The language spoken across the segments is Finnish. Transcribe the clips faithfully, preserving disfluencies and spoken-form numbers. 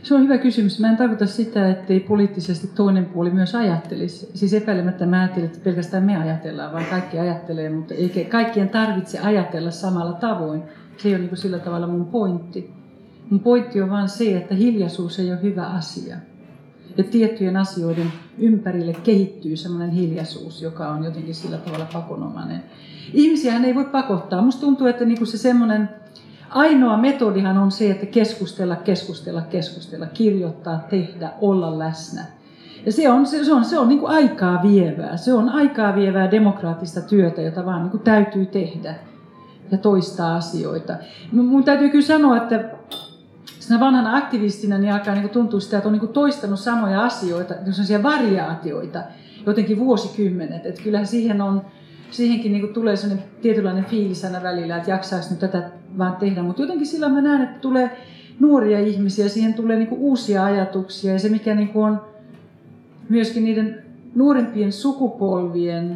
Se on hyvä kysymys. Mä en tarkoita sitä, ettei poliittisesti toinen puoli myös ajattelisi. Siis epäilemättä mä ajattelen, että pelkästään me ajatellaan, vaan kaikki ajattelee, mutta eikä kaikkien tarvitse ajatella samalla tavoin. Se ei ole niin kuin sillä tavalla mun pointti. Mun pointti on vaan se, että hiljaisuus ei ole hyvä asia. Ja tiettyjen asioiden ympärille kehittyy sellainen hiljaisuus, joka on jotenkin sillä tavalla pakonomainen. Ihmisiähän ei voi pakottaa. Musta tuntuu, että niin kuin se semmoinen ainoa metodihan on se, että keskustella, keskustella, keskustella, kirjoittaa, tehdä, olla läsnä. Ja se on, se on, se on niin kuin aikaa vievää. Se on aikaa vievää demokraattista työtä, jota vaan niin kuin täytyy tehdä ja toistaa asioita. Mun täytyy kyllä sanoa, että sinä vanhana aktivistina niin alkaa niin tuntua sitä, että on niin toistanut samoja asioita, sellaisia variaatioita jotenkin vuosikymmenet. Että kyllähän siihen on, siihenkin niin tulee sellainen tietynlainen fiilis aina välillä, että jaksaisi nyt tätä vaan tehdä. Mutta jotenkin silloin mä näen, että tulee nuoria ihmisiä, siihen tulee niin uusia ajatuksia. Ja se mikä niin on myöskin niiden nuorempien sukupolvien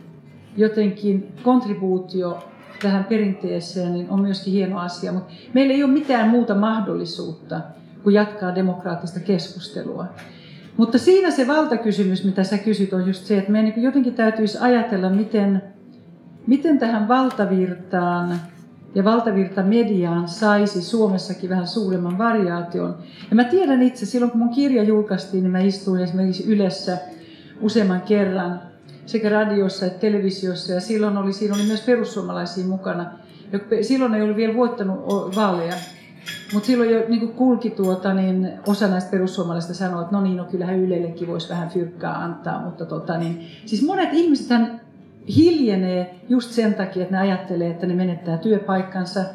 jotenkin kontribuutio tähän perinteeseen, niin on myöskin hieno asia, mutta meillä ei ole mitään muuta mahdollisuutta kuin jatkaa demokraattista keskustelua. Mutta siinä se valtakysymys, mitä sä kysyt, on just se, että meidän jotenkin täytyisi ajatella, miten, miten tähän valtavirtaan ja valtavirtamediaan saisi Suomessakin vähän suuremman variaation. Ja mä tiedän itse, silloin kun mun kirja julkaistiin, niin mä istuin esimerkiksi Ylessä useamman kerran, sekä radiossa että televisiossa, ja silloin oli, siinä oli myös perussuomalaisia mukana. Silloin ei ollut vielä voittanut vaaleja, mutta silloin jo niin kulki tuota, niin osa näistä perussuomalaisista sanoi, että no niin, no kyllähän Ylellekin voisi vähän fyrkkaa antaa, mutta tota, niin, siis monet ihmisethän hiljenee just sen takia, että ne ajattelee, että ne menettää työpaikkansa.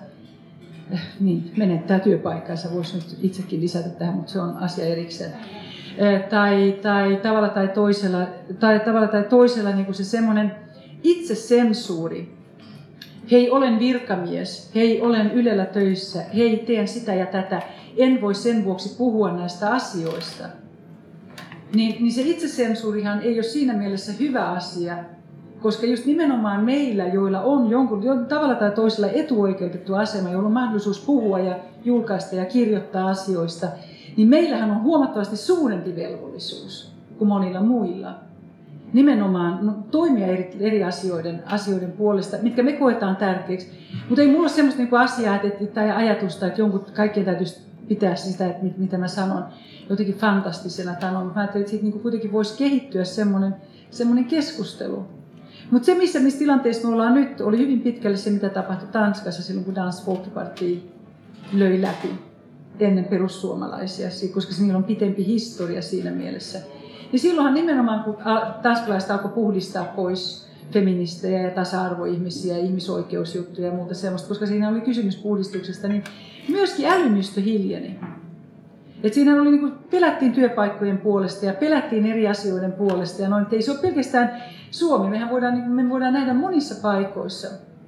Niin, menettää työpaikkansa, voisi nyt itsekin lisätä tähän, mutta se on asia erikseen. Tai, tai tavalla tai toisella, tai tavalla tai toisella niin kuin se semmoinen itsesensuuri. Hei, olen virkamies, hei, olen Ylellä töissä, hei, teen sitä ja tätä, en voi sen vuoksi puhua näistä asioista. Niin, niin se itsesensuurihan ei ole siinä mielessä hyvä asia, koska just nimenomaan meillä, joilla on jonkun tavalla tai toisella etuoikeutettu asema, jolla on mahdollisuus puhua ja julkaista ja kirjoittaa asioista, niin meillähän on huomattavasti suurempi velvollisuus kuin monilla muilla. Nimenomaan no, toimia eri, eri asioiden, asioiden puolesta, mitkä me koetaan tärkeiksi. Mutta ei mulla ole semmoista niinku asiaa että, tai ajatusta, että jonkun kaikkien täytyisi pitää sitä, että mit, mitä mä sanon, jotenkin fantastisena tanon. Mä ajattelin, että siitä niinku kuitenkin voisi kehittyä semmoinen, semmoinen keskustelu. Mutta se, missä, missä tilanteessa me ollaan nyt, oli hyvin pitkälle se, mitä tapahtui Tanskassa silloin, kun Dansk Folkeparti löi läpi ennen perussuomalaisia, koska niillä on pitempi historia siinä mielessä. Ja silloinhan nimenomaan, kun tanskalaiset alkoi puhdistaa pois feministejä ja tasa-arvoihmisiä ja ihmisoikeusjuttuja ja muuta sellaista, koska siinä oli kysymys puhdistuksesta, niin myöskin älymystö hiljeni. Et siinä oli, niin kuin, pelättiin työpaikkojen puolesta ja pelättiin eri asioiden puolesta. Ja noin, ei se ole pelkästään Suomi, mehän voidaan, niin me voidaan nähdä monissa paikoissa.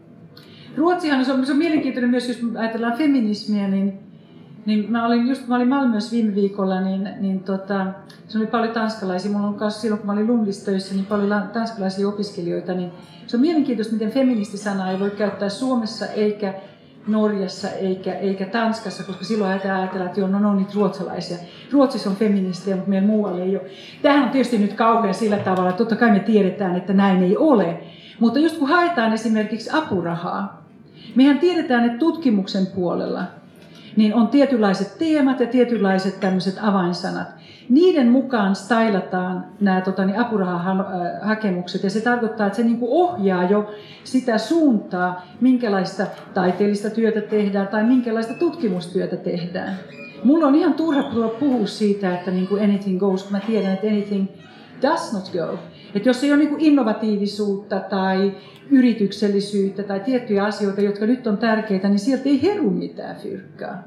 Ruotsihan se on, se on mielenkiintoinen myös, jos ajatellaan feminismiä, niin Niin mä olin just mä olin Malmössä viime viikolla, niin, niin tota, se oli paljon tanskalaisia. Mulla on myös silloin, kun mä olin Lundissa töissä, niin paljon tanskalaisia opiskelijoita. Niin se on mielenkiintoista, miten feministisanaa ei voi käyttää Suomessa, eikä Norjassa, eikä, eikä Tanskassa, koska silloin ajatellaan, että joo, no, no niitä ruotsalaisia. Ruotsissa on feministejä, mutta meillä muualla ei ole. Tämähän on tietysti nyt kauhean sillä tavalla, että totta kai me tiedetään, että näin ei ole. Mutta just kun haetaan esimerkiksi apurahaa, mehän tiedetään, että tutkimuksen puolella niin on tietynlaiset teemat ja tietynlaiset tämmöiset avainsanat. Niiden mukaan stylataan nämä tota, niin apurahahakemukset ja se tarkoittaa, että se niin kuin ohjaa jo sitä suuntaa, minkälaista taiteellista työtä tehdään tai minkälaista tutkimustyötä tehdään. Mulla on ihan turha puhua siitä, että niin kuin anything goes, kun mä tiedän, että anything does not go. Että jos ei ole niin kuin innovatiivisuutta tai yrityksellisyyttä tai tiettyjä asioita, jotka nyt on tärkeitä, niin sieltä ei heru mitään fyrkkaa.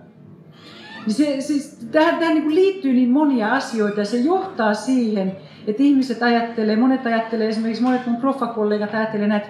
Se, siis, tähän tähän niin kuin liittyy niin monia asioita ja se johtaa siihen, että ihmiset ajattelee, monet ajattelee, esimerkiksi monet mun proffakollegat ajattelee, että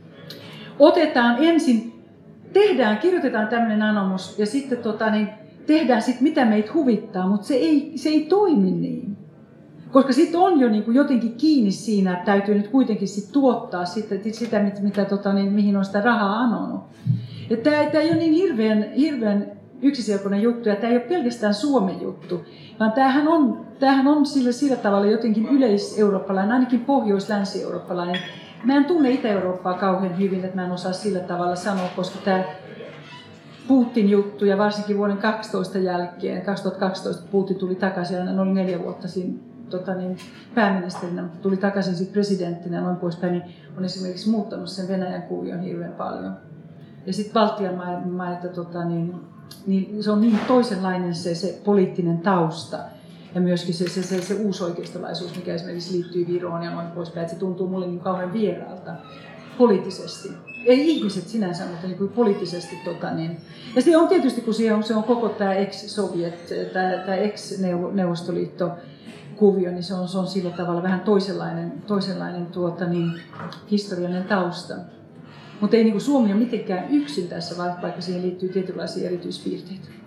otetaan ensin, tehdään, kirjoitetaan tämmöinen anomus ja sitten tota, niin, tehdään sit, mitä meitä huvittaa, mutta se ei, se ei toimi niin. Koska sitten on jo niin kuin jotenkin kiinni siinä, että täytyy nyt kuitenkin sit tuottaa sitä, sitä mitä, tota, niin, mihin on sitä rahaa anonut. Tämä ei ole niin hirveän, hirveän yksiselkoinen juttu, ja tämä ei ole pelkästään Suomen juttu, vaan tämähän on, tämähän on sillä, sillä tavalla jotenkin yleiseurooppalainen, ainakin pohjois-länsi-eurooppalainen. Mä en tunne Itä-Eurooppaa kauhean hyvin, että mä en osaa sillä tavalla sanoa, koska tämä Putin juttu ja varsinkin vuoden kaksitoista jälkeen, kaksituhattakaksitoista Putin tuli takaisin, hän oli neljä vuotta siinä tota niin, pääministerinä, mutta tuli takaisin sitten presidenttinä ja noin poispäin, niin on esimerkiksi muuttanut sen Venäjän kuvion hirveän paljon. Ja sitten Baltian maita, tota, niin, niin se on niin toisenlainen se, se poliittinen tausta ja myöskin se, se, se, se uusoikeistolaisuus, mikä esimerkiksi liittyy Viroon ja noin poispäin, että se tuntuu mulle niin kauhean vieraalta poliittisesti. Ei ihmiset sinänsä, mutta niin kuin poliittisesti. Tota, niin. Ja se on tietysti, kun se on, se on koko tämä ex-Sovjet, tämä, tämä ex-Neuvostoliitto kuvio, niin se on, se on sillä tavalla vähän toisenlainen, toisenlainen tuota, niin, historiallinen tausta. Mutta ei niin kuin Suomi ole mitenkään yksin tässä, vaikka siihen liittyy tietynlaisia erityispiirteitä.